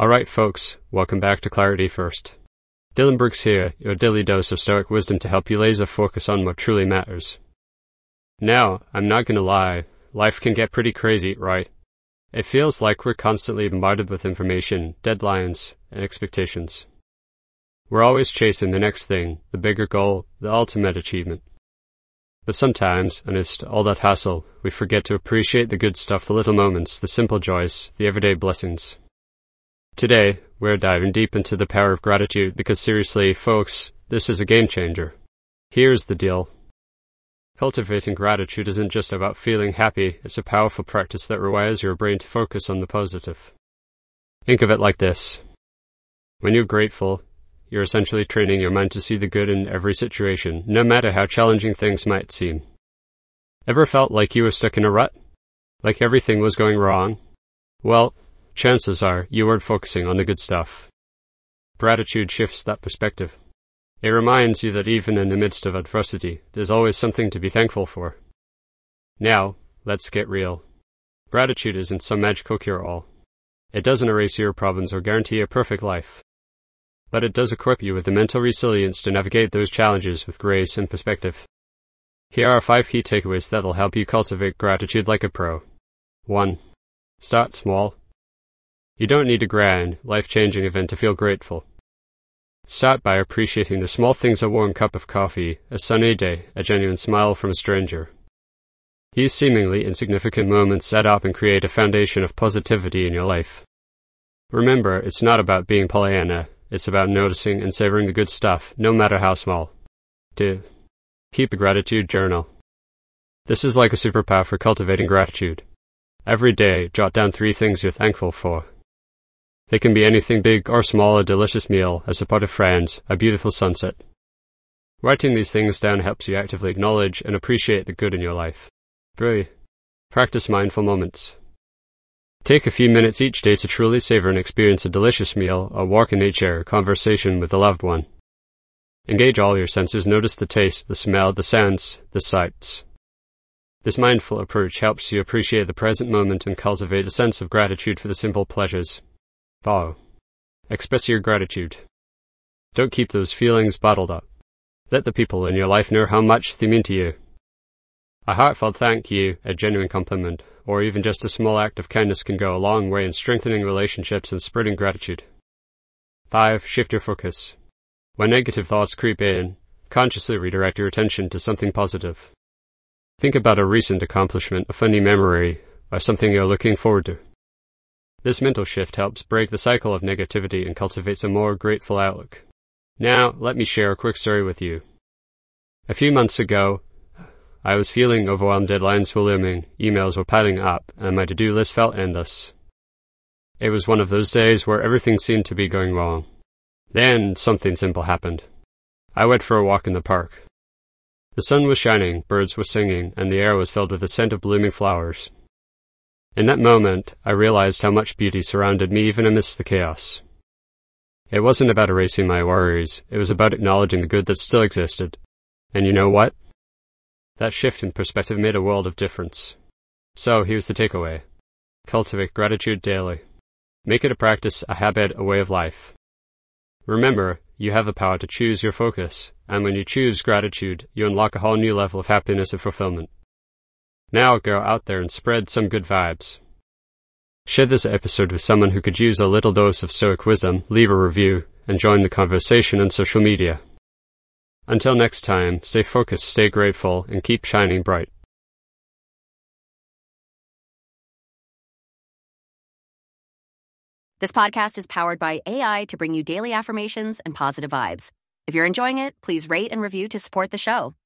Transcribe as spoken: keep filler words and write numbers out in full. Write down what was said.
Alright folks, welcome back to Clarity First. Dylan Brooks here, your daily dose of Stoic wisdom to help you laser focus on what truly matters. Now, I'm not gonna lie, life can get pretty crazy, right? It feels like we're constantly bombarded with information, deadlines, and expectations. We're always chasing the next thing, the bigger goal, the ultimate achievement. But sometimes, amidst all that hassle, we forget to appreciate the good stuff, the little moments, the simple joys, the everyday blessings. Today, we're diving deep into the power of gratitude because seriously, folks, this is a game changer. Here's the deal. Cultivating gratitude isn't just about feeling happy, it's a powerful practice that rewires your brain to focus on the positive. Think of it like this. When you're grateful, you're essentially training your mind to see the good in every situation, no matter how challenging things might seem. Ever felt like you were stuck in a rut? Like everything was going wrong? Well, chances are you weren't focusing on the good stuff. Gratitude shifts that perspective. It reminds you that even in the midst of adversity, there's always something to be thankful for. Now, let's get real. Gratitude isn't some magical cure-all. It doesn't erase your problems or guarantee a perfect life. But it does equip you with the mental resilience to navigate those challenges with grace and perspective. Here are five key takeaways that'll help you cultivate gratitude like a pro. one. Start small. You don't need a grand, life-changing event to feel grateful. Start by appreciating the small things: a warm cup of coffee, a sunny day, a genuine smile from a stranger. These seemingly insignificant moments add up and create a foundation of positivity in your life. Remember, it's not about being Pollyanna. It's about noticing and savoring the good stuff, no matter how small. two. Keep a gratitude journal. This is like a superpower for cultivating gratitude. Every day, jot down three things you're thankful for. They can be anything big or small: a delicious meal, a supportive friend, a beautiful sunset. Writing these things down helps you actively acknowledge and appreciate the good in your life. three. Practice mindful moments. Take a few minutes each day to truly savor and experience a delicious meal, a walk in nature, a conversation with a loved one. Engage all your senses, notice the taste, the smell, the sounds, the sights. This mindful approach helps you appreciate the present moment and cultivate a sense of gratitude for the simple pleasures. four. Express your gratitude. Don't keep those feelings bottled up. Let the people in your life know how much they mean to you. A heartfelt thank you, a genuine compliment, or even just a small act of kindness can go a long way in strengthening relationships and spreading gratitude. five. Shift your focus. When negative thoughts creep in, consciously redirect your attention to something positive. Think about a recent accomplishment, a funny memory, or something you're looking forward to. This mental shift helps break the cycle of negativity and cultivates a more grateful outlook. Now, let me share a quick story with you. A few months ago, I was feeling overwhelmed. Deadlines were looming, emails were piling up, and my to-do list felt endless. It was one of those days where everything seemed to be going wrong. Then, something simple happened. I went for a walk in the park. The sun was shining, birds were singing, and the air was filled with the scent of blooming flowers. In that moment, I realized how much beauty surrounded me even amidst the chaos. It wasn't about erasing my worries, it was about acknowledging the good that still existed. And you know what? That shift in perspective made a world of difference. So, here's the takeaway. Cultivate gratitude daily. Make it a practice, a habit, a way of life. Remember, you have the power to choose your focus, and when you choose gratitude, you unlock a whole new level of happiness and fulfillment. Now go out there and spread some good vibes. Share this episode with someone who could use a little dose of Stoic wisdom, leave a review, and join the conversation on social media. Until next time, stay focused, stay grateful, and keep shining bright. This podcast is powered by A I to bring you daily affirmations and positive vibes. If you're enjoying it, please rate and review to support the show.